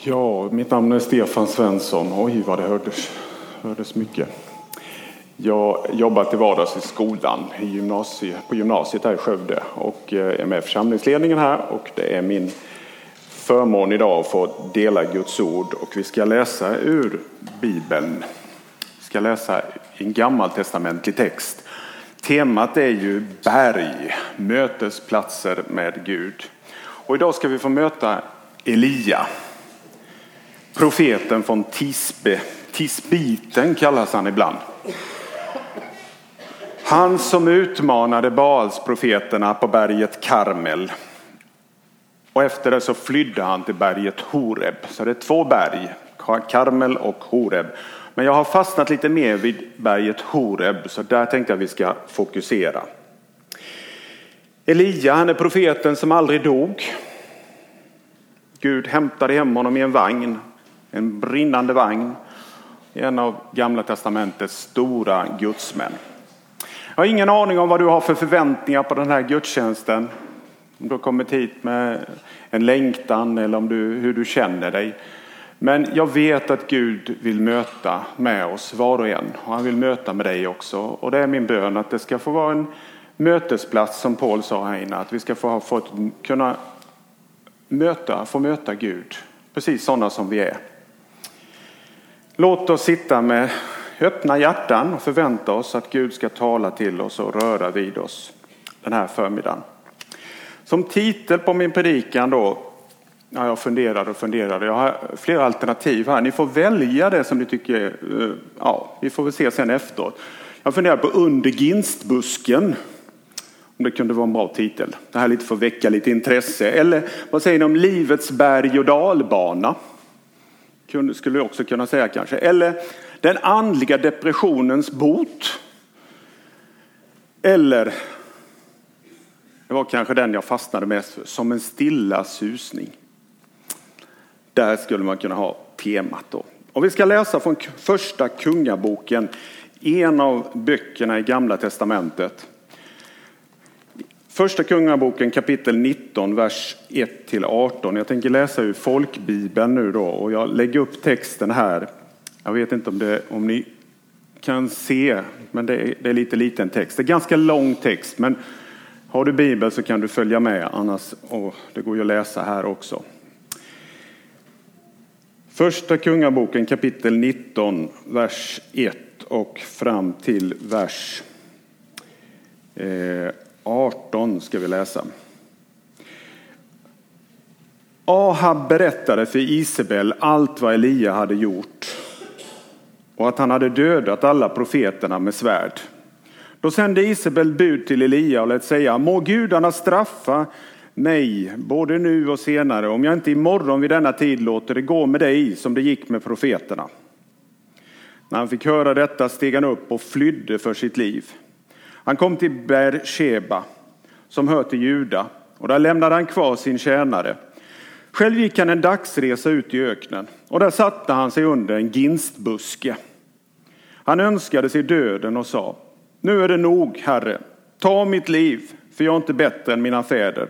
Ja, mitt namn är Stefan Svensson. Oj, vad det hördes mycket. Jag jobbar till vardags i skolan på gymnasiet här i Skövde och är med i församlingsledningen här, och det är min förmån idag att få dela Guds ord, och vi ska läsa ur Bibeln. Vi ska läsa en gammaltestamentlig text. Temat är ju berg, mötesplatser med Gud. Och idag ska vi få möta Elia. Profeten från Tisbiten kallas han ibland. Han som utmanade Baalsprofeterna på berget Karmel. Och efter det så flydde han till berget Horeb. Så det är två berg, Karmel och Horeb. Men jag har fastnat lite mer vid berget Horeb, så där tänkte jag att vi ska fokusera. Elia, han är profeten som aldrig dog. Gud hämtade hem honom i en vagn, en brinnande vagn. En av Gamla testamentets stora gudsmän. Jag har ingen aning om vad du har för förväntningar på den här gudstjänsten. Om du har kommit hit med en längtan eller hur du känner dig. Men jag vet att Gud vill möta med oss var och en. Och han vill möta med dig också. Och det är min bön att det ska få vara en mötesplats, som Paul sa här inne. Att vi ska kunna möta Gud. Precis sådana som vi är. Låt oss sitta med öppna hjärtan och förvänta oss att Gud ska tala till oss och röra vid oss den här förmiddagen. Som titel på min predikan då, ja, jag funderade. Jag har flera alternativ här. Ni får välja det som ni tycker, vi får väl se sen efteråt. Jag funderar på Under ginstbusken, om det kunde vara en bra titel. Det här lite för att väcka lite intresse. Eller vad säger ni om Livets berg- och dalbana? Skulle jag också kunna säga kanske. Eller Den andliga depressionens bot. Eller, det var kanske den jag fastnade mest för, Som en stilla susning. Där skulle man kunna ha temat då. Och vi ska läsa från första kungaboken, en av böckerna i Gamla testamentet. Första kungaboken kapitel 19, vers 1-18. Jag tänker läsa ur folkbibeln nu då, och jag lägger upp texten här. Jag vet inte om ni kan se, men det är lite liten text. Det är ganska lång text, men har du bibel så kan du följa med, annars det går ju att läsa här också. Första kungaboken kapitel 19, vers 1 och fram till vers 18 ska vi läsa. Ahab berättade för Isabel allt vad Elia hade gjort och att han hade dödat alla profeterna med svärd. Då sände Isabel bud till Elia och lät säga: må gudarna straffa mig både nu och senare, om jag inte imorgon vid denna tid låter det gå med dig som det gick med profeterna. När han fick höra detta steg han upp och flydde för sitt liv. Han kom till Beersheba, som hör till Juda, och där lämnade han kvar sin tjänare. Själv gick han en dagsresa ut i öknen, och där satte han sig under en ginstbuske. Han önskade sig döden och sa: nu är det nog, Herre, ta mitt liv, för jag är inte bättre än mina fäder.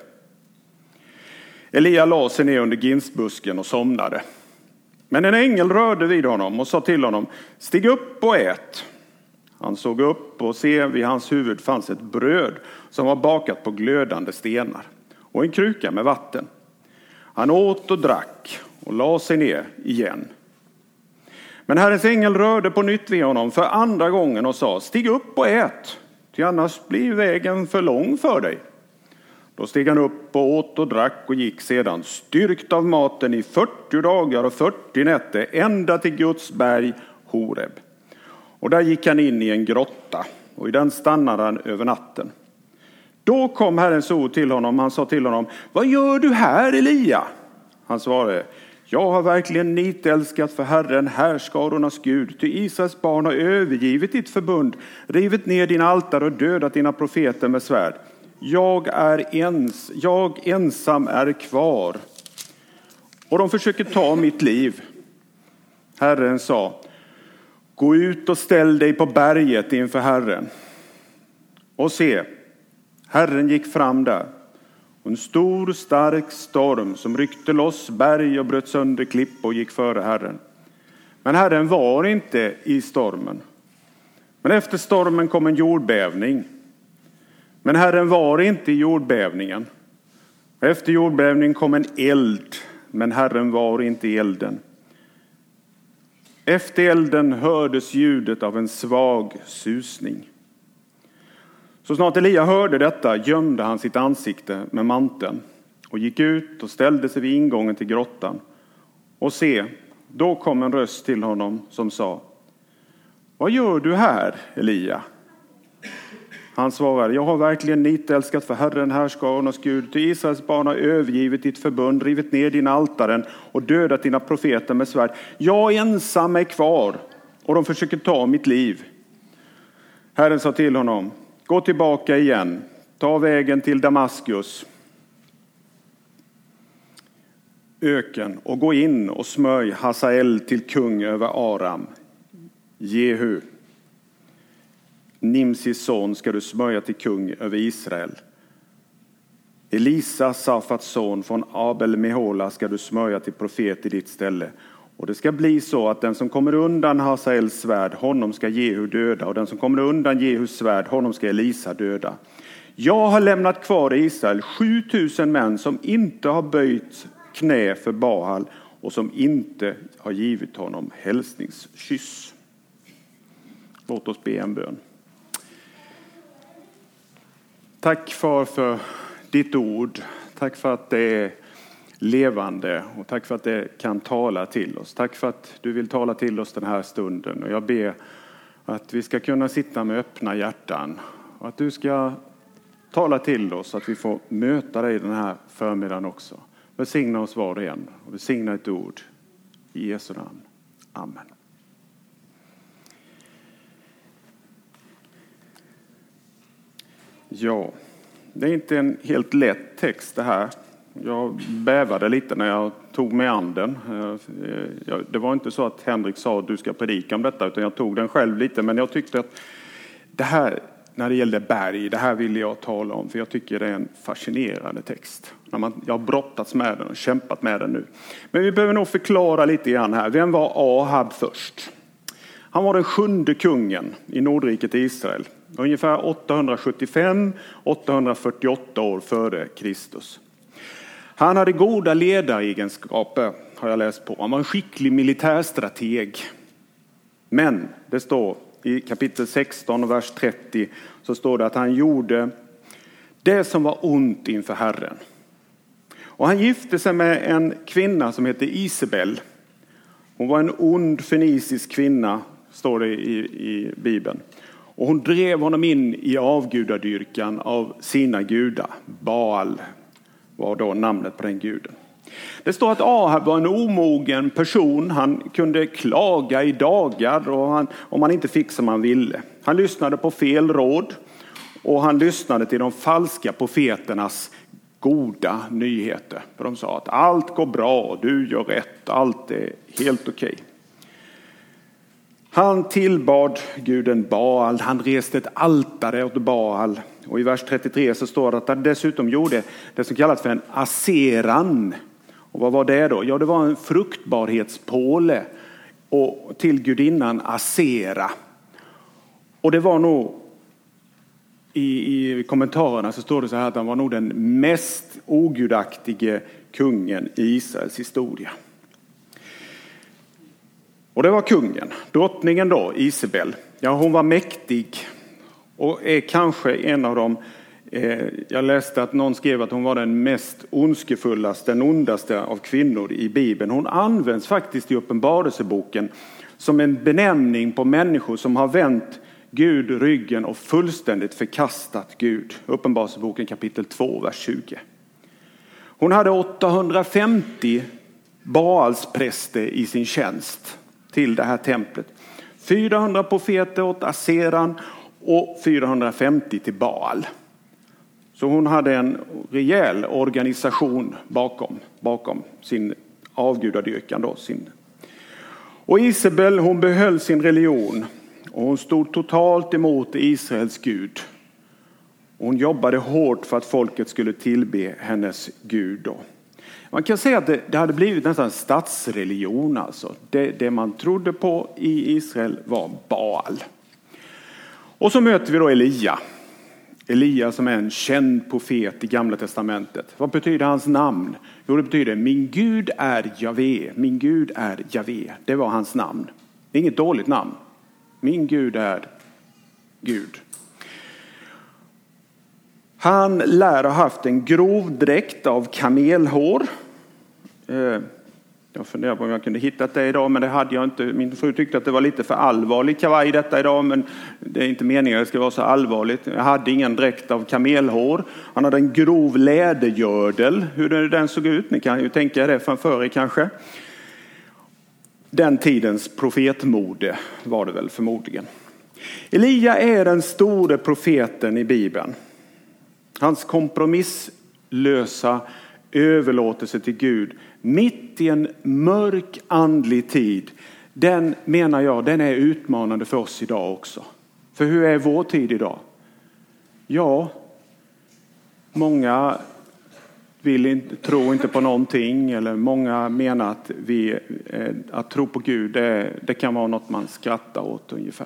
Elia la sig ner under ginstbusken och somnade. Men en ängel rörde vid honom och sa till honom: stig upp och ät. Han såg upp och se, vid hans huvud fanns ett bröd som var bakat på glödande stenar och en kruka med vatten. Han åt och drack och la sig ner igen. Men Herrens ängel rörde på nytt vid honom för andra gången och sa: stig upp och ät, ty annars blir vägen för lång för dig. Då steg han upp och åt och drack och gick sedan, styrkt av maten, i 40 dagar och 40 nätter ända till Guds berg Horeb. Och där gick han in i en grotta, och i den stannade han över natten. Då kom Herrens ord till honom. Han sa till honom: vad gör du här, Elia? Han svarade: jag har verkligen nitälskat för Herren, härskarornas Gud. Ty Israels barn har övergivit ditt förbund, rivit ner din altare och dödat dina profeter med svärd. Jag ensam är kvar, och de försöker ta mitt liv. Herren sa: gå ut och ställ dig på berget inför Herren. Och se, Herren gick fram där, En stor stark storm som ryckte loss berg och bröt sönder klipp och gick före Herren. Men Herren var inte i stormen. Men efter stormen kom en jordbävning. Men Herren var inte i jordbävningen. Efter jordbävningen kom en eld. Men Herren var inte i elden. Efter elden hördes ljudet av en svag susning. Så snart Elia hörde detta gömde han sitt ansikte med manteln och gick ut och ställde sig vid ingången till grottan. Och se, då kom en röst till honom som sa: vad gör du här, Elia? Han svarade: jag har verkligen nitälskat för Herren, härskarornas Gud. Till Israels barn har övergivit ditt förbund, rivit ner dina altaren och dödat dina profeter med svärd. Jag ensam är kvar och de försöker ta mitt liv. Herren sa till honom: gå tillbaka igen, ta vägen till Damaskus öken och gå in och smörj Hazael till kung över Aram. Jehu, Nimsis son, ska du smörja till kung över Israel. Elisa, Safats son, från Abel Mehola ska du smörja till profet i ditt ställe. Och det ska bli så att den som kommer undan Hazaels svärd, honom ska Jehu döda. Och den som kommer undan Jehus svärd, honom ska Elisa döda. Jag har lämnat kvar i Israel 7000 män som inte har böjt knä för Baal och som inte har givit honom hälsningskyss. Låt oss be en bön. Tack Far för ditt ord. Tack för att det är levande och tack för att det kan tala till oss. Tack för att du vill tala till oss den här stunden. Och jag ber att vi ska kunna sitta med öppna hjärtan och att du ska tala till oss, att vi får möta dig den här förmiddagen också. Välsigna oss var och en och välsigna ett ord i Jesu namn. Amen. Ja, det är inte en helt lätt text det här. Jag bävade lite när jag tog mig an den. Det var inte så att Henrik sa att du ska predika om detta, utan jag tog den själv lite. Men jag tyckte att det här, när det gällde berg, det här ville jag tala om. För jag tycker det är en fascinerande text. Jag har brottats med den och kämpat med den nu. Men vi behöver nog förklara lite grann här. Vem var Ahab först? Han var den 7:e kungen i Nordriket Israel. Ungefär 875-848 år före Kristus. Han hade goda ledaregenskaper, har jag läst på. Han var en skicklig militärstrateg. Men det står i kapitel 16 och vers 30 så står det att han gjorde det som var ont inför Herren. Och han gifte sig med en kvinna som hette Isabel. Hon var en ond fenisisk kvinna, står det i Bibeln. Och hon drev honom in i avgudadyrkan av sina gudar. Baal var då namnet på den guden. Det står att Ahab var en omogen person. Han kunde klaga i dagar om han inte fick som han ville. Han lyssnade på fel råd och han lyssnade till de falska profeternas goda nyheter. För de sa att allt går bra, du gör rätt, allt är helt okej. Han tillbad guden Baal, han reste ett altare åt Baal. Och i vers 33 så står det att han dessutom gjorde det som kallas för en aseran. Och vad var det då? Ja, det var en fruktbarhetspåle och till gudinnan Asera. Och det var nog, i kommentarerna så står det så här att han var nog den mest ogudaktige kungen i Israels historia. Och det var kungen, drottningen då, Isabel. Ja, hon var mäktig och är kanske en av dem. Jag läste att någon skrev att hon var den mest ondskefullaste, den ondaste av kvinnor i Bibeln. Hon används faktiskt i Uppenbarelseboken som en benämning på människor som har vänt Gud ryggen och fullständigt förkastat Gud. Uppenbarelseboken kapitel 2, vers 20. Hon hade 850 Baalspräster i sin tjänst till det här templet. 400 profeter åt Aseran och 450 till Baal. Så hon hade en rejäl organisation bakom sin avgudadyrkan då. Och Isabel, hon behöll sin religion och hon stod totalt emot Israels Gud. Och hon jobbade hårt för att folket skulle tillbe hennes Gud då. Man kan säga att det hade blivit nästan statsreligion alltså. Det man trodde på i Israel var Baal. Och så möter vi då Elia. Elia som är en känd profet i Gamla testamentet. Vad betyder hans namn? Jo, det betyder min Gud är Javé. Min Gud är Javé. Det var hans namn. Det är inget dåligt namn. Min Gud är Gud. Han lär ha haft en grov dräkt av kamelhår. Jag funderar på om jag kunde hittat det idag, men det hade jag inte. Min fru tyckte att det var lite för allvarligt kavaj detta idag, men det är inte meningen att det ska vara så allvarligt. Jag hade ingen dräkt av kamelhår. Han hade en grov lädergördel. Hur den såg ut, ni kan ju tänka er det framför er kanske. Den tidens profetmode var det väl förmodligen. Elia är den store profeten i Bibeln. Hans kompromisslösa överlåtelse till Gud mitt i en mörk andlig tid, den menar jag, den är utmanande för oss idag också. För hur är vår tid idag? Ja, många tror inte på någonting, eller många menar att tro på Gud det kan vara något man skrattar åt ungefär.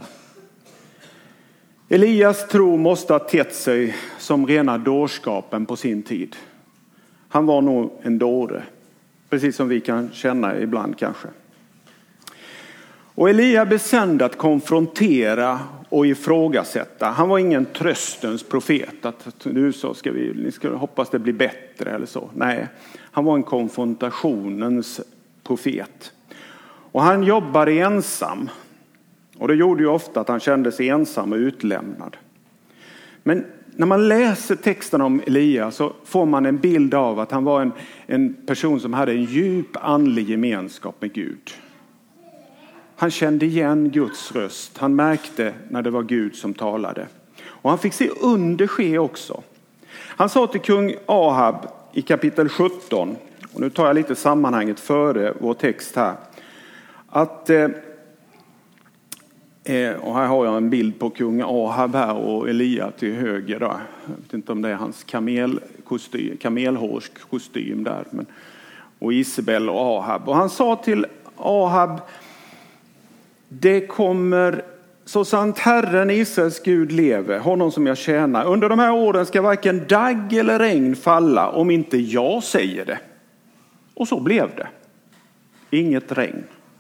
Elias tro måste ha tett sig som rena dårskapen på sin tid. Han var nog en dåre, precis som vi kan känna ibland kanske. Och Elia besände att konfrontera och ifrågasätta. Han var ingen tröstens profet, att nu så ni ska hoppas det blir bättre eller så. Nej, han var en konfrontationens profet. Och han jobbade ensam. Och det gjorde ju ofta att han kände sig ensam och utlämnad. Men när man läser texten om Elia så får man en bild av att han var en person som hade en djup andlig gemenskap med Gud. Han kände igen Guds röst. Han märkte när det var Gud som talade. Och han fick se under ske också. Han sa till kung Ahab i kapitel 17, och nu tar jag lite sammanhanget före vår text här, att och här har jag en bild på kung Ahab här och Elia till höger då. Jag vet inte om det är hans kamelhårskostym där. Och Isabel och Ahab. Och han sa till Ahab: det kommer, så sant Herren Israels Gud lever, honom som jag tjänar. Under de här åren ska varken dagg eller regn falla om inte jag säger det. Och så blev det. Inget regn.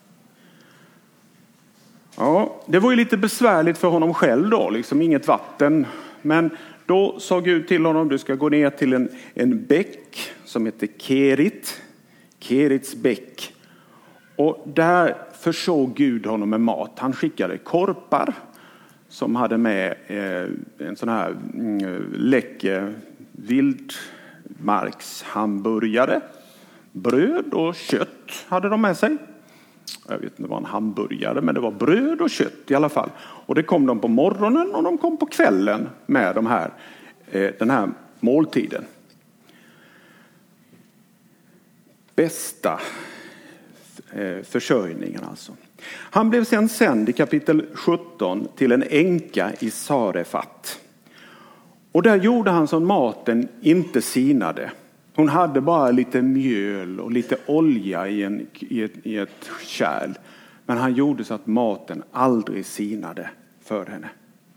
Ja, det var ju lite besvärligt för honom själv då, liksom inget vatten. Men då sa Gud till honom: du ska gå ner till en bäck som heter Kerits bäck. Och där försåg Gud honom med mat. Han skickade korpar som hade med en sån här läcker vildmarkshamburgare. Bröd och kött hade de med sig. Jag vet inte, det var en hamburgare, men det var bröd och kött i alla fall. Och det kom de på morgonen och de kom på kvällen med den här måltiden. Bästa försörjningen alltså. Han blev sen sänd i kapitel 17 till en änka i Sarefat. Och där gjorde han så maten inte sinade. Hon hade bara lite mjöl och lite olja i ett kärl. Men han gjorde så att maten aldrig sinade för henne.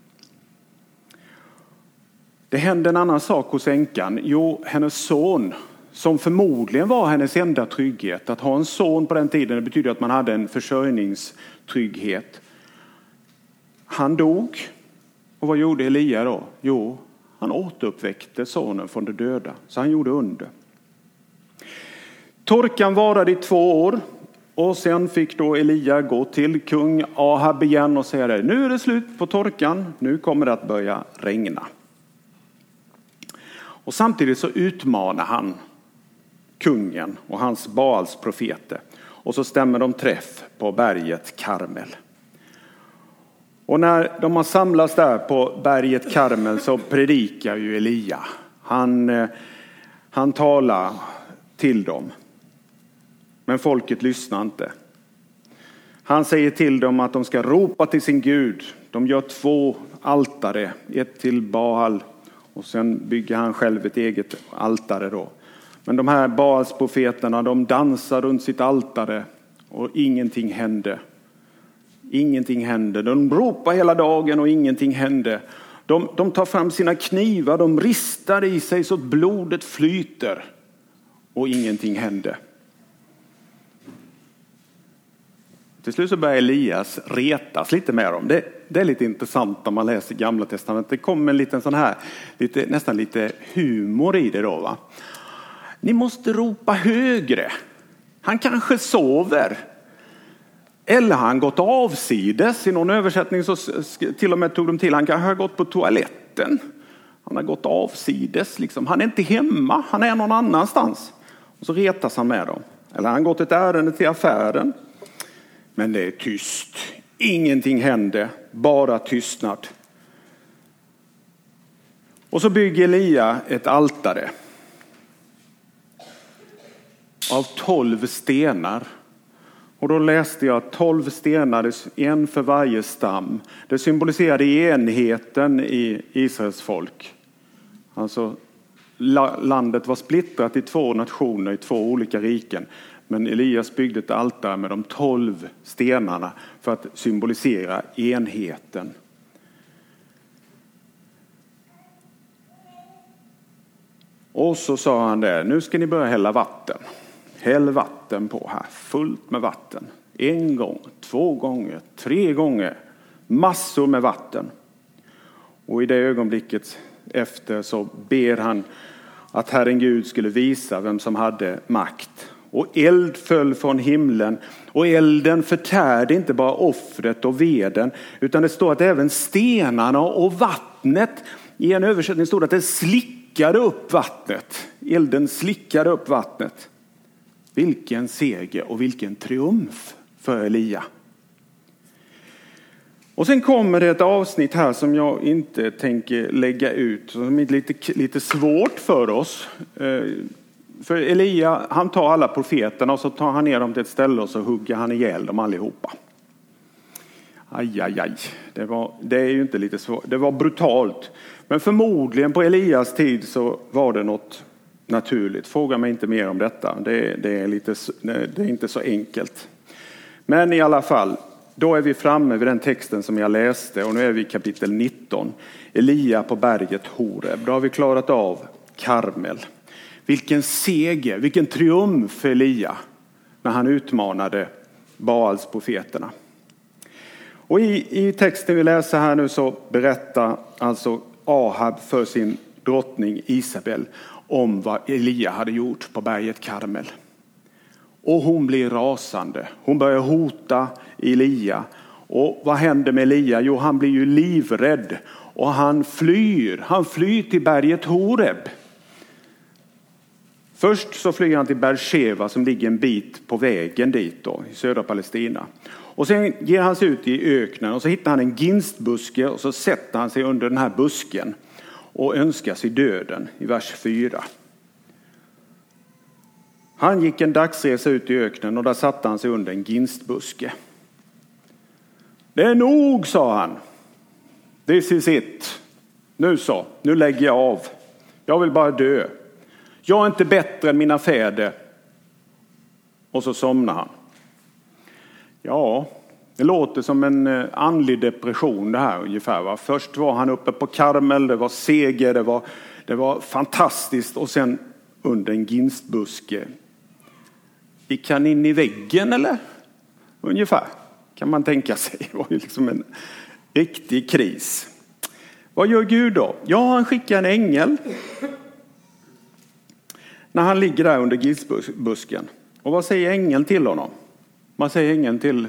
Det hände en annan sak hos änkan. Jo, hennes son, som förmodligen var hennes enda trygghet. Att ha en son på den tiden, det betyder att man hade en försörjningstrygghet. Han dog. Och vad gjorde Elia då? Jo, han återuppväckte sonen från de döda. Så han gjorde under. Torkan varade i 2 år. Och sen fick då Elia gå till kung Ahab igen och säga det: nu är det slut på torkan. Nu kommer det att börja regna. Och samtidigt så utmanar han kungen och hans Baals profeter. Och så stämmer de träff på berget Karmel. Och när de har samlats där på berget Karmel så predikar ju Elia. Han talar till dem. Men folket lyssnar inte. Han säger till dem att de ska ropa till sin Gud. De gör 2 altare. Ett till Baal Och sen bygger han själv ett eget altare då. Men de här Baalsprofeterna, de dansar runt sitt altare och ingenting hände. Ingenting hände. De ropar hela dagen och ingenting hände. De tar fram sina knivar, de ristar i sig så att blodet flyter och ingenting hände. Till slut så börjar Elias retas lite med dem. Det är lite intressant när man läser Gamla testamentet. Det kommer en liten sån här, nästan lite humor i det då, va? Ni måste ropa högre. Han kanske sover. Eller har han gått avsides? I någon översättning så till och med tog de till. Han kanske har gått på toaletten. Han har gått avsides. Liksom. Han är inte hemma. Han är någon annanstans. Och så retas han med dem. Eller har han gått ett ärende till affären. Men det är tyst. Ingenting hände. Bara tystnad. Och så bygger Elia ett altare. Av 12 stenar. Och då läste jag 12 stenar, en för varje stam. Det symboliserade enheten i Israels folk. Alltså landet var splittrat i 2 nationer, i 2 olika riken. Men Elias byggde ett altare med de 12 stenarna för att symbolisera enheten. Och så sa han det, nu ska ni börja hälla vatten. Häll vatten på här, fullt med vatten. 1 gång, 2 gånger, 3 gånger. Massor med vatten. Och i det ögonblicket efter så ber han att Herren Gud skulle visa vem som hade makt. Och eld föll från himlen. Och elden förtärde inte bara offret och veden. Utan det står att även stenarna och vattnet. I en översättning står det att det slickade upp vattnet. Elden slickade upp vattnet. Vilken seger och vilken triumf för Elia. Och sen kommer det ett avsnitt här som jag inte tänker lägga ut. Som är lite svårt för oss. För Elia, han tar alla profeterna och så tar han ner dem till ett ställe och så hugger han ihjäl dem allihopa. Aj. Det är ju inte lite svårt. Det var brutalt. Men förmodligen på Elias tid så var det något naturligt. Fråga mig inte mer om detta. Det är inte så enkelt. Men i alla fall, då är vi framme vid den texten som jag läste. Och nu är vi i kapitel 19. Elia på berget Horeb. Då har vi klarat av Karmel. Vilken seger, vilken triumf för Elia när han utmanade Baalsprofeterna. Och i texten vi läser här nu så berättar alltså Ahab för sin drottning Isabel om vad Elia hade gjort på berget Karmel. Och hon blir rasande. Hon börjar hota Elia. Och vad händer med Elia? Jo, han blir ju livrädd. Och han flyr. Han flyr till berget Horeb. Först så flyr han till Beersheva som ligger en bit på vägen dit då, i södra Palestina. Och sen ger han sig ut i öknen och så hittar han en ginstbuske och så sätter han sig under den här busken och önskar sig döden i vers 4. Han gick en dagsresa ut i öknen och där satte han sig under en ginstbuske. Det är nog, sa han. This is it. Nu lägger jag av. Jag vill bara dö. Jag är inte bättre än mina fäder. Och så somnar han. Ja, det låter som en andlig depression det här ungefär. Va? Först var han uppe på Karmel, det var seger, det var fantastiskt. Och sen under en ginstbuske. Gick han in i väggen eller? Ungefär kan man tänka sig. Det var ju liksom en riktig kris. Vad gör Gud då? Ja, han skickar en ängel. När han ligger där under ginstbusken. Och vad säger ängeln till honom? Man säger ängeln till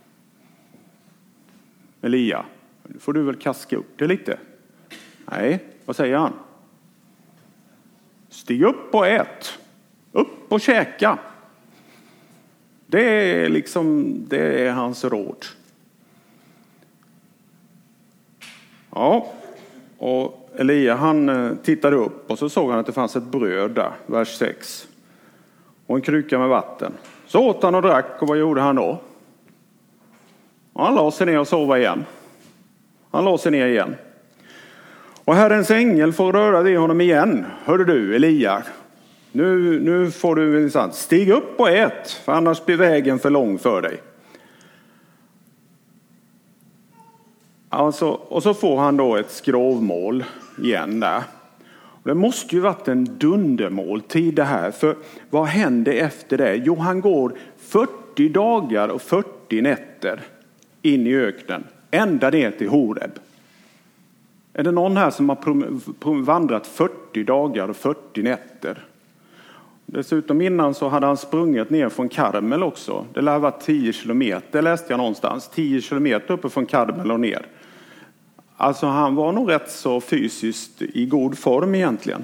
Elia. Nu får du väl kaska upp det lite. Nej, vad säger han? Stig upp och ät. Upp och käka. Det är hans råd. Ja, och Elia han tittade upp och så såg han att det fanns ett bröd där, vers 6. Och en kruka med vatten. Så åt han och drack och vad gjorde han då? Han la sig ner och sova igen. Han la sig ner igen. Och Herrens ängel får röra vid honom igen. Hör du, Elia, nu får du minsann stig upp och ät, för annars blir vägen för lång för dig. Alltså, och så får han då ett skrovmål igen där. Det måste ju varit en dundermåltid det här. För vad händer efter det? Jo, han går 40 dagar och 40 nätter in i öknen. Ända ner till Horeb. Är det någon här som har vandrat 40 dagar och 40 nätter? Dessutom innan så hade han sprungit ner från Karmel också. Det lär vara 10 kilometer, läste jag någonstans. 10 kilometer uppe från Karmel och ner. Alltså han var nog rätt så fysiskt i god form egentligen.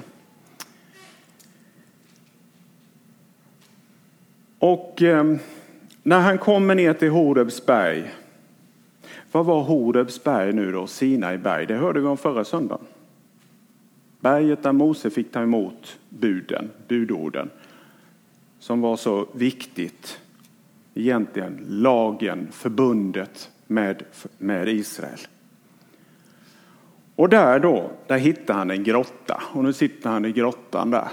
Och när han kommer ner till Horebs berg. Vad var Horebs berg nu då? Sinai berg. Det hörde vi om förra söndagen. Berget där Mose fick ta emot budorden. Som var så viktigt. Egentligen lagen, förbundet med Israel. Och där hittar han en grotta. Och nu sitter han i grottan där.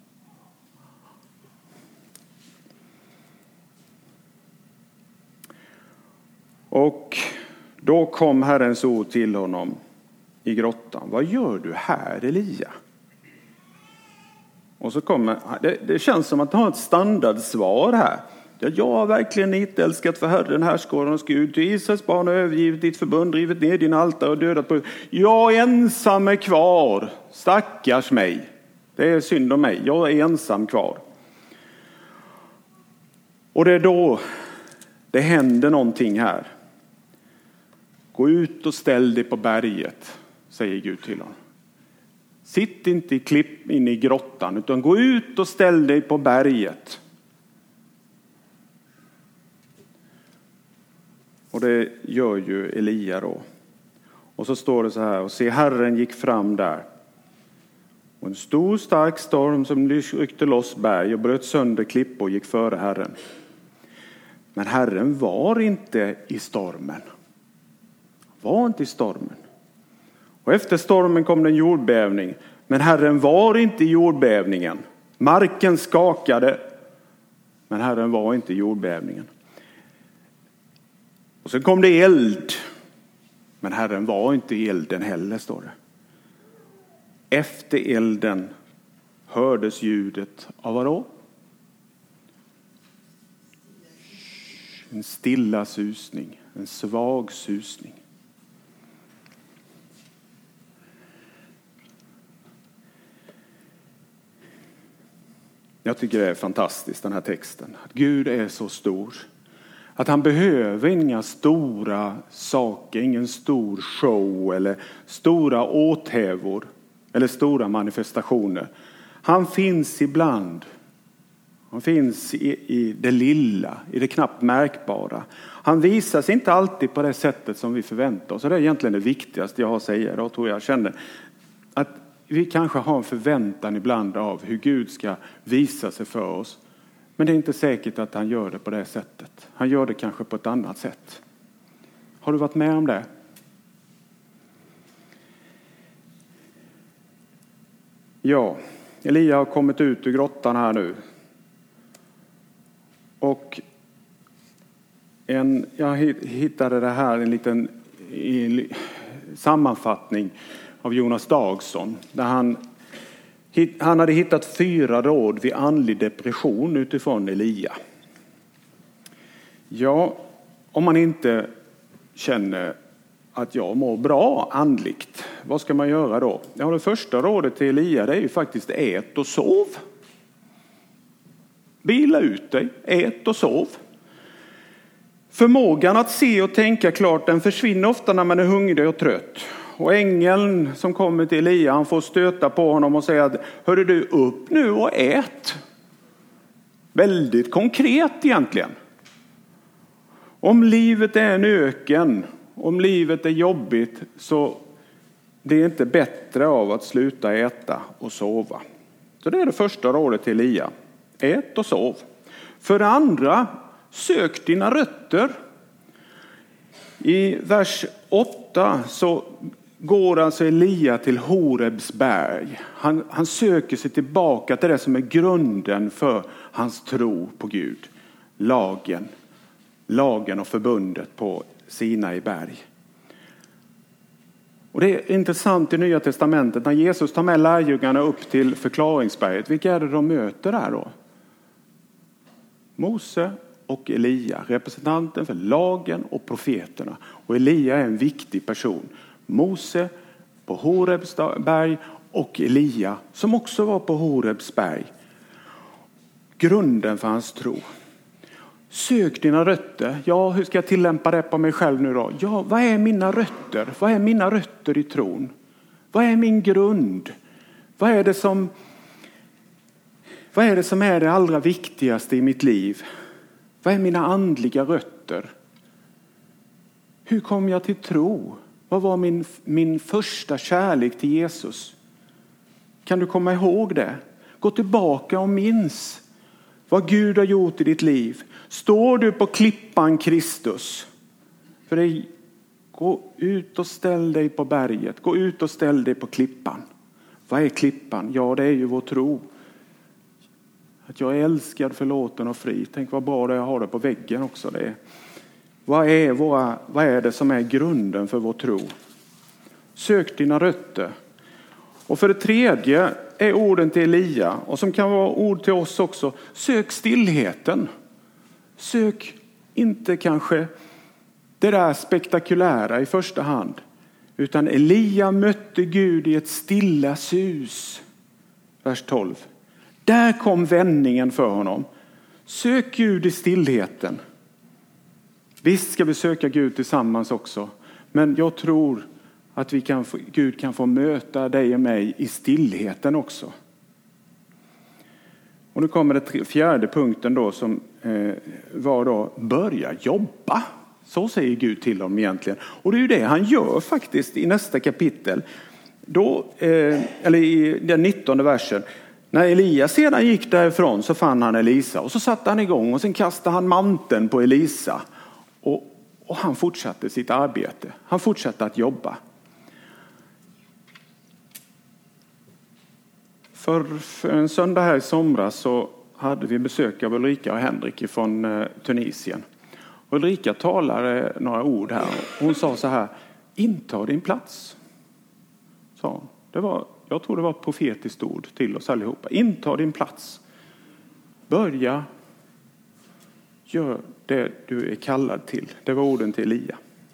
Och då kom Herrens ord till honom i grottan. Vad gör du här, Elia? Och så kommer, det känns som att han har ett standardsvar här. Jag har verkligen inte älskat för Herren, härskårarnas Gud. Du Israels barn har övergivit ditt förbund, rivit ner din altare och dödat på. Jag ensam är kvar. Stackars mig. Det är synd om mig. Jag är ensam kvar. Och det är då det händer någonting här. Gå ut och ställ dig på berget, säger Gud till honom. Sitt inte inne i grottan, utan gå ut och ställ dig på berget. Och det gör ju Elia då. Och så står det så här, och se, Herren gick fram där. Och en stor stark storm som ryckte loss berg och bröt sönder klippor och gick före Herren. Men Herren var inte i stormen. Var inte i stormen. Och efter stormen kom det en jordbävning. Men Herren var inte i jordbävningen. Marken skakade. Men Herren var inte i jordbävningen. Och så kom det eld. Men Herren var inte i elden heller, står det. Efter elden hördes ljudet av vad då? En stilla susning. En svag susning. Jag tycker det är fantastiskt, den här texten. Att Gud är så stor. Att han behöver inga stora saker, ingen stor show eller stora åthävor eller stora manifestationer. Han finns ibland. Han finns i det lilla, i det knappt märkbara. Han visar sig inte alltid på det sättet som vi förväntar oss. Och det är egentligen det viktigaste jag har att säga. Då tror jag känner att vi kanske har en förväntan ibland av hur Gud ska visa sig för oss. Men det är inte säkert att han gör det på det sättet. Han gör det kanske på ett annat sätt. Har du varit med om det? Ja, Elia har kommit ut ur grottan här nu. Och jag hittade det här en liten sammanfattning av Jonas Dagsson. Där han hade hittat 4 råd vid andlig depression utifrån Elia. Ja, om man inte känner att jag mår bra andligt, vad ska man göra då? Ja, det första rådet till Elia, det är ju faktiskt ät och sov. Vila ut dig, ät och sov. Förmågan att se och tänka klart, den försvinner ofta när man är hungrig och trött. Och ängeln som kommer till Elia, han får stöta på honom och säga att hörru du, upp nu och ät. Väldigt konkret egentligen. Om livet är en öken, om livet är jobbigt, så det är inte bättre av att sluta äta och sova. Så det är det första rådet till Elia. Ät och sov. För det andra, sök dina rötter. I vers 8 så går alltså Elia till Horebs berg. Han söker sig tillbaka till det som är grunden för hans tro på Gud. Lagen och förbundet på Sinai berg. Och det är intressant i Nya testamentet när Jesus tar med lärjungarna upp till förklaringsberget. Vilka är det de möter där då? Mose och Elia, representanten för lagen och profeterna. Och Elia är en viktig person. Mose på Horebs berg och Elia som också var på Horebs berg. Grunden för hans tro. Sök dina rötter. Ja, hur ska jag tillämpa det på mig själv nu då? Ja, vad är mina rötter? Vad är mina rötter i tron? Vad är min grund? Vad är det som är det allra viktigaste i mitt liv? Vad är mina andliga rötter? Hur kom jag till tro? Vad var min första kärlek till Jesus? Kan du komma ihåg det? Gå tillbaka och minns vad Gud har gjort i ditt liv. Står du på klippan Kristus? För det, gå ut och ställ dig på berget. Gå ut och ställ dig på klippan. Vad är klippan? Ja, det är ju vår tro. Att jag är älskad, förlåten och fri. Tänk vad bra det är att ha det på väggen också. Det är. Vad är det som är grunden för vår tro? Sök dina rötter. Och för det tredje är orden till Elia, och som kan vara ord till oss också. Sök stillheten. Sök inte kanske det där spektakulära i första hand. Utan Elia mötte Gud i ett stilla sus. Vers 12. Där kom vändningen för honom. Sök Gud i stillheten. Visst ska vi söka Gud tillsammans också. Men jag tror att Gud kan få möta dig och mig i stillheten också. Och nu kommer det fjärde punkten då som var då börja jobba. Så säger Gud till dem egentligen. Och det är ju det han gör faktiskt i nästa kapitel. Då, eller i den 19:e versen. När Elia sedan gick därifrån så fann han Elisa. Och så satte han igång och sen kastade han manteln på Elisa. Och han fortsatte sitt arbete. Han fortsatte att jobba. För en söndag här i somras så hade vi besök av Ulrika och Henrik från Tunisien. Ulrika talade några ord här. Hon sa så här: inta din plats. Så, jag tror det var ett profetiskt ord till oss allihopa. Inta din plats. Börja. Gör det du är kallad till. Det var orden till Elia.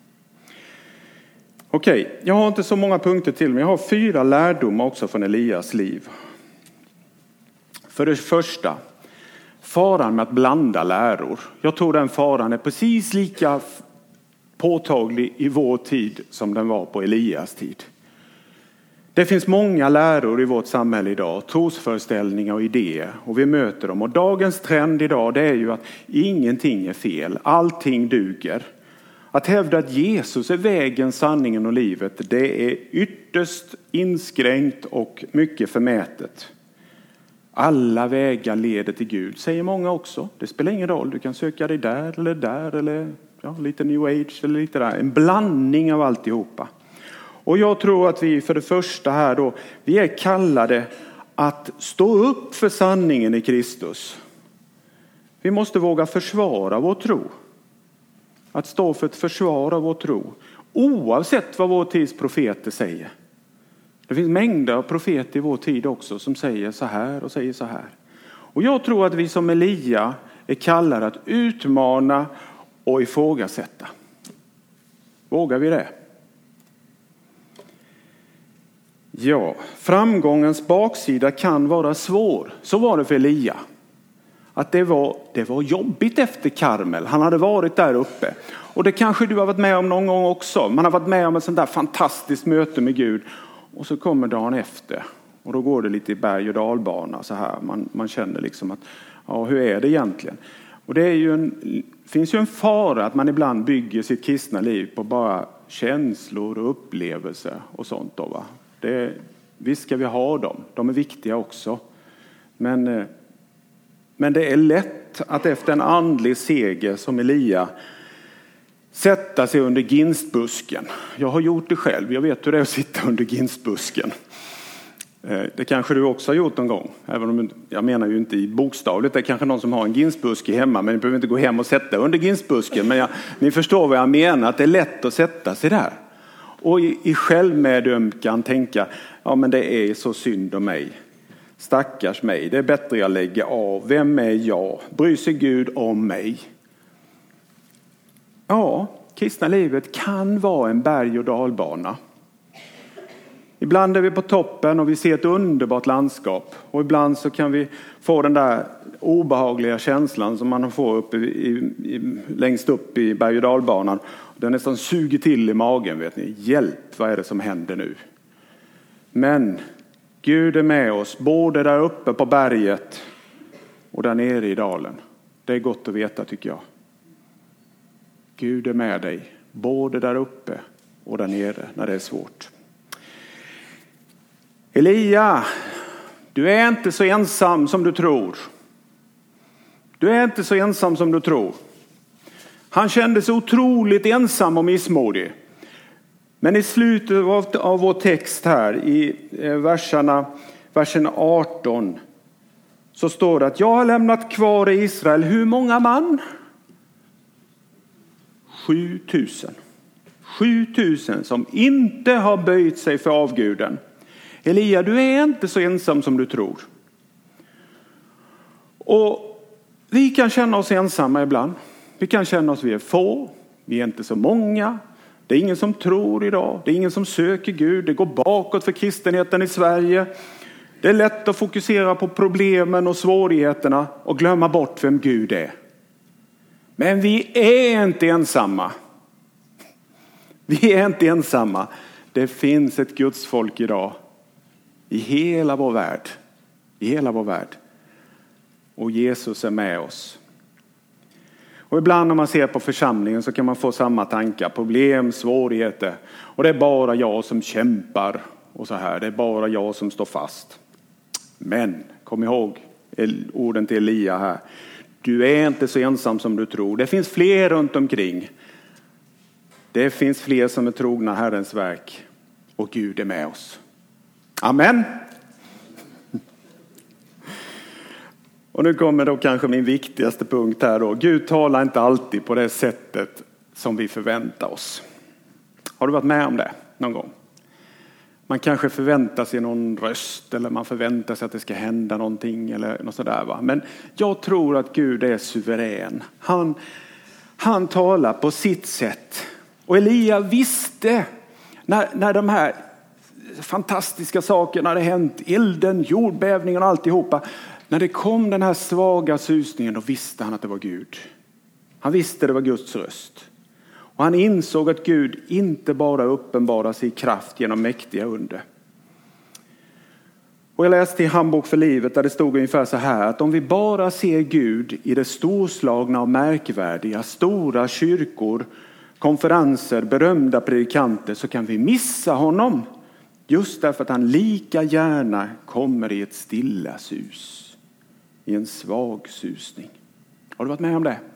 Okej, jag har inte så många punkter till, men jag har 4 lärdomar också från Elias liv. För det första, faran med att blanda läror. Jag tror den faran är precis lika påtaglig i vår tid som den var på Elias tid. Det finns många läror i vårt samhälle idag, trosföreställningar och idéer, och vi möter dem. Och dagens trend idag, det är ju att ingenting är fel, allting duger. Att hävda att Jesus är vägen, sanningen och livet, det är ytterst inskränkt och mycket förmätet. Alla vägar leder till Gud, säger många också. Det spelar ingen roll, du kan söka dig där eller lite new age eller lite där. En blandning av alltihopa. Och jag tror att vi för det första här då, vi är kallade att stå upp för sanningen i Kristus. Vi måste våga försvara vår tro. Att stå för ett försvar av vår tro. Oavsett vad vår tids profeter säger. Det finns mängder av profeter i vår tid också som säger så här och säger så här. Och jag tror att vi som Elia är kallade att utmana och ifrågasätta. Vågar vi det? Ja, framgångens baksida kan vara svår. Så var det för Elia. Att det var jobbigt efter Karmel. Han hade varit där uppe. Och det kanske du har varit med om någon gång också. Man har varit med om ett sånt där fantastiskt möte med Gud. Och så kommer dagen efter. Och då går det lite i berg- och dalbana så här. Man känner liksom att, ja, hur är det egentligen? Och det är ju finns ju en fara att man ibland bygger sitt kristna liv på bara känslor och upplevelser och sånt då, va? Visst ska vi ha dem. De är viktiga också. Men det är lätt att efter en andlig seger som Elia sätta sig under ginstbusken. Jag har gjort det själv. Jag vet hur det är att sitta under ginstbusken. Det kanske du också har gjort någon gång. Även om jag menar ju inte i bokstavligt. Det är kanske någon som har en ginstbuske hemma. Men ni behöver inte gå hem och sätta under ginstbusken. Men ni förstår vad jag menar. Att det är lätt att sätta sig där. Och i självmedömkan tänka. Ja, men det är så synd om mig. Stackars mig. Det är bättre jag lägger av. Vem är jag? Bryr sig Gud om mig? Ja, kristna livet kan vara en berg- och dalbana. Ibland är vi på toppen och vi ser ett underbart landskap. Och ibland så kan vi få den där obehagliga känslan som man får upp längst upp i berg- och dalbanan. Den nästan suger till i magen, vet ni. Hjälp, vad är det som händer nu? Men Gud är med oss, både där uppe på berget och där nere i dalen. Det är gott att veta, tycker jag. Gud är med dig, både där uppe och där nere när det är svårt. Elia, du är inte så ensam som du tror. Du är inte så ensam som du tror. Han kände sig otroligt ensam och missmodig. Men i slutet av vår text här, i versen 18, så står det att jag har lämnat kvar i Israel hur många man? 7000. 7000 som inte har böjt sig för avguden. Elia, du är inte så ensam som du tror. Och vi kan känna oss ensamma ibland. Vi kan känna oss vi är få. Vi är inte så många. Det är ingen som tror idag. Det är ingen som söker Gud. Det går bakåt för kristenheten i Sverige. Det är lätt att fokusera på problemen och svårigheterna och glömma bort vem Gud är. Men vi är inte ensamma. Vi är inte ensamma. Det finns ett Guds folk idag. I hela vår värld. I hela vår värld. Och Jesus är med oss. Och ibland när man ser på församlingen så kan man få samma tankar. Problem, svårigheter. Och det är bara jag som kämpar. Och så här. Det är bara jag som står fast. Men kom ihåg orden till Elia här. Du är inte så ensam som du tror. Det finns fler runt omkring. Det finns fler som är trogna Herrens verk. Och Gud är med oss. Amen. Och nu kommer då kanske min viktigaste punkt här då. Gud talar inte alltid på det sättet som vi förväntar oss. Har du varit med om det någon gång? Man kanske förväntar sig någon röst eller man förväntar sig att det ska hända någonting eller något sådär, va? Men jag tror att Gud är suverän. Han talar på sitt sätt. Och Elia visste när de här fantastiska sakerna hade hänt, elden, jordbävningen och alltihopa. När det kom den här svaga susningen, då visste han att det var Gud. Han visste det var Guds röst. Och han insåg att Gud inte bara uppenbarar sig i kraft genom mäktiga under. Och jag läste i Handbok för livet där det stod ungefär så här. Att om vi bara ser Gud i det storslagna och märkvärdiga, stora kyrkor, konferenser, berömda predikanter, så kan vi missa honom. Just därför att han lika gärna kommer i ett stilla sus. I en svag susning. Har du varit med om det?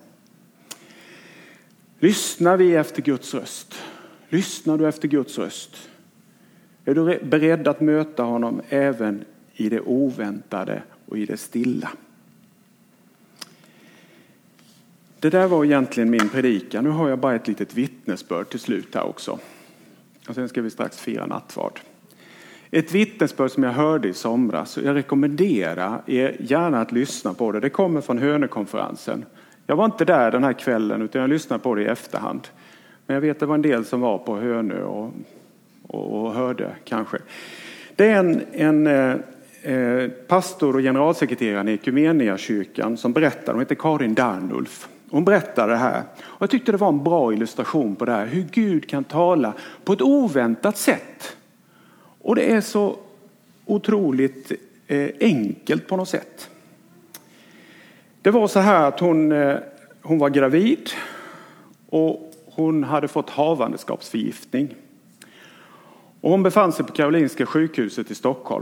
Lyssnar vi efter Guds röst? Lyssnar du efter Guds röst? Är du beredd att möta honom även i det oväntade och i det stilla? Det där var egentligen min predikan. Nu har jag bara ett litet vittnesbörd till slut här också. Och sen ska vi strax fira nattvard. Ett vittnesbörd som jag hörde i somras. Och jag rekommenderar er gärna att lyssna på det. Det kommer från Hönökonferensen. Jag var inte där den här kvällen utan jag lyssnade på det i efterhand. Men jag vet att det var en del som var på Hönö och hörde kanske. Det är en pastor och generalsekreterare i Ekumeniakyrkan som berättar. Hon heter Karin Darnulf. Hon berättade det här. Och jag tyckte det var en bra illustration på det här. Hur Gud kan tala på ett oväntat sätt. Och det är så otroligt enkelt på något sätt. Det var så här att hon var gravid och hon hade fått havandeskapsförgiftning. Och hon befann sig på Karolinska sjukhuset i Stockholm.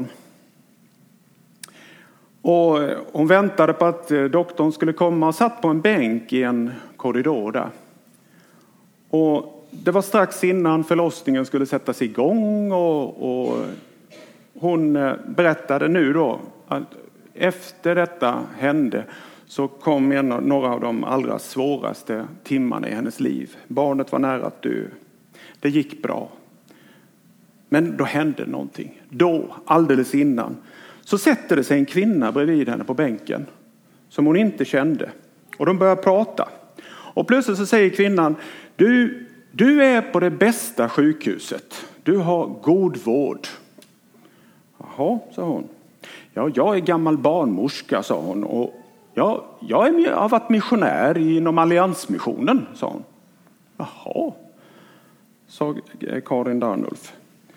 Och hon väntade på att doktorn skulle komma och satt på en bänk i en korridor där. Och det var strax innan förlossningen skulle sättas igång och hon berättade nu då att efter detta hände så kom några av de allra svåraste timmarna i hennes liv. Barnet var nära att dö. Det gick bra. Men då hände någonting. Då, alldeles innan, så sätter det sig en kvinna bredvid henne på bänken som hon inte kände. Och de börjar prata. Och plötsligt så säger kvinnan, du är på det bästa sjukhuset. Du har god vård. Jaha, sa hon. Ja, jag är gammal barnmorska, sa hon. Och jag har varit missionär inom Alliansmissionen, sa hon. Jaha, sa Karin Darnulf.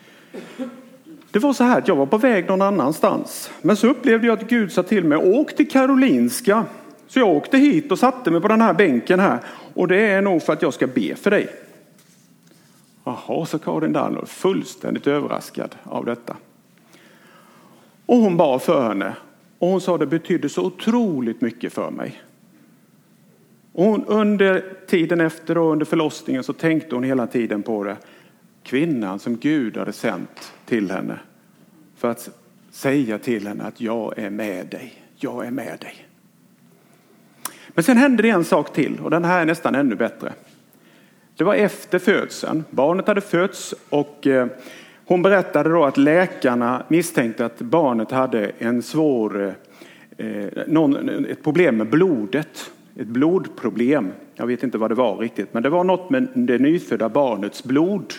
Det var så här att jag var på väg någon annanstans. Men så upplevde jag att Gud sa till mig, åk till Karolinska. Så jag åkte hit och satte mig på den här bänken här. Och det är nog för att jag ska be för dig. Jaha, sa Karin Darnulf, fullständigt överraskad av detta. Och hon bad för henne. Och hon sa det betydde så otroligt mycket för mig. Och hon, under tiden efter och under förlossningen så tänkte hon hela tiden på det. Kvinnan som Gud hade sänt till henne. För att säga till henne att jag är med dig. Jag är med dig. Men sen hände det en sak till. Och den här är nästan ännu bättre. Det var efter födseln. Barnet hade fötts och hon berättade då att läkarna misstänkte att barnet hade en svår, ett problem med blodet. Ett blodproblem. Jag vet inte vad det var riktigt. Men det var något med det nyfödda barnets blod.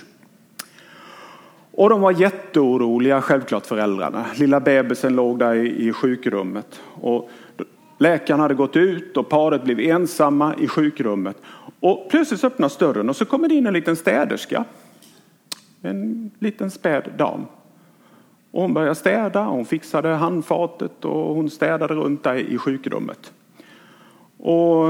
Och de var jätteoroliga, självklart föräldrarna. Lilla bebisen låg där i sjukrummet. Och läkaren hade gått ut och paret blev ensamma i sjukrummet. Och plötsligt öppnas dörren och så kommer det in en liten städerska. En liten späd dam. Och hon började städa, hon fixade handfatet och hon städade runt där i sjukrummet. Och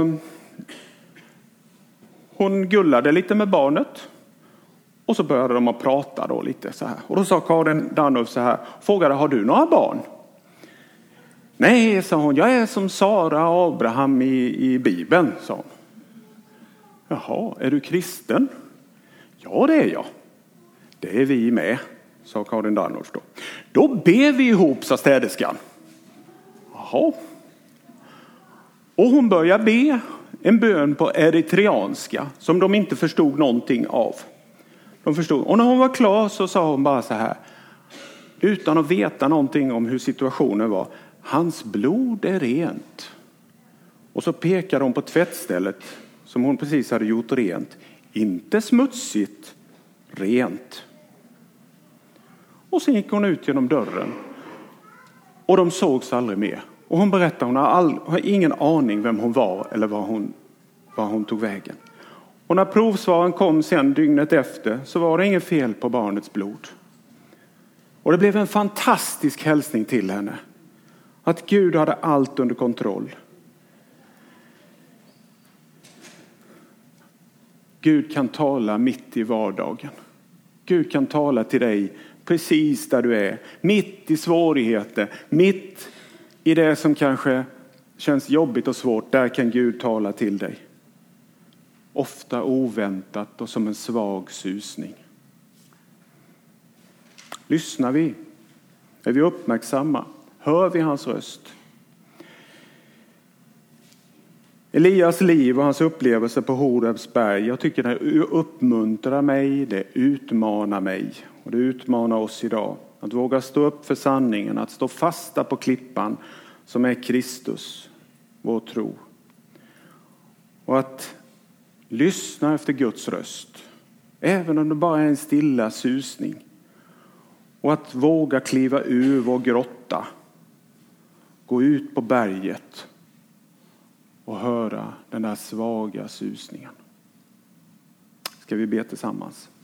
hon gullade lite med barnet. Och så började de att prata då lite så här. Och då sa Karin Darnulf så här, frågade, har du några barn? Nej, sa hon, jag är som Sara och Abraham i Bibeln, sa hon. Jaha, är du kristen? Ja, det är jag. Det är vi med, sa Karin Darnulf då. Då ber vi ihop, sa städerskan. Jaha. Och hon började be en bön på eritreanska som de inte förstod någonting av. De förstod. Och när hon var klar så sa hon bara så här, utan att veta någonting om hur situationen var. Hans blod är rent. Och så pekade hon på tvättstället som hon precis hade gjort rent. Inte smutsigt, rent. Och sen gick hon ut genom dörren. Och de sågs aldrig mer. Och hon berättade, hon har ingen aning vem hon var eller var hon tog vägen. Och när provsvaren kom sen dygnet efter så var det inget fel på barnets blod. Och det blev en fantastisk hälsning till henne. Att Gud hade allt under kontroll. Gud kan tala mitt i vardagen. Gud kan tala till dig precis där du är. Mitt i svårigheter. Mitt i det som kanske känns jobbigt och svårt. Där kan Gud tala till dig. Ofta oväntat och som en svag susning. Lyssnar vi? Är vi uppmärksamma? Hör vi hans röst? Elias liv och hans upplevelse på Horebs berg, jag tycker det uppmuntrar mig, det utmanar mig och det utmanar oss idag. Att våga stå upp för sanningen, att stå fasta på klippan som är Kristus, vår tro. Och att lyssna efter Guds röst, även om det bara är en stilla susning. Och att våga kliva ur vår grotta, gå ut på berget och höra den där svaga susningen. Ska vi be tillsammans?